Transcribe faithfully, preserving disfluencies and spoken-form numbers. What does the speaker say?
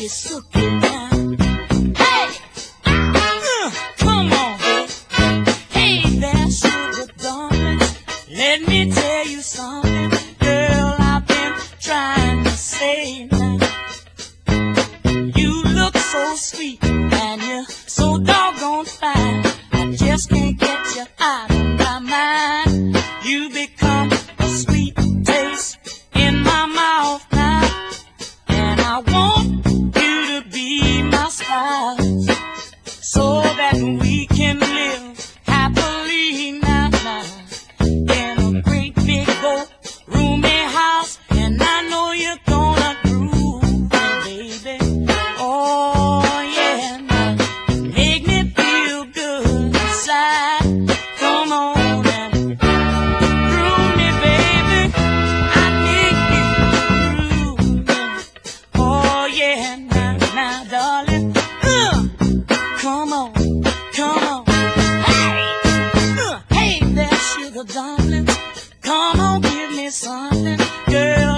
you shook it down. Hey, uh, come on. Hey there, sugar darling. Let me tell you something, girl. I've been trying to say now. You look so sweet and you're so doggone fine. I just can't get you out of my mind. You become a sweet taste in my mouth now, and I want you to be my spouse, so that we can live happily now, now in a great big old roomy house. And I know you're gonna groove me, baby. Oh yeah, now make me feel good inside. Come on and groove me, baby. I need you to groove me. Oh yeah, now, now, darling. Uh, come on, come on. Hey, uh, hey there, sugar darling. Come on, give me something, girl.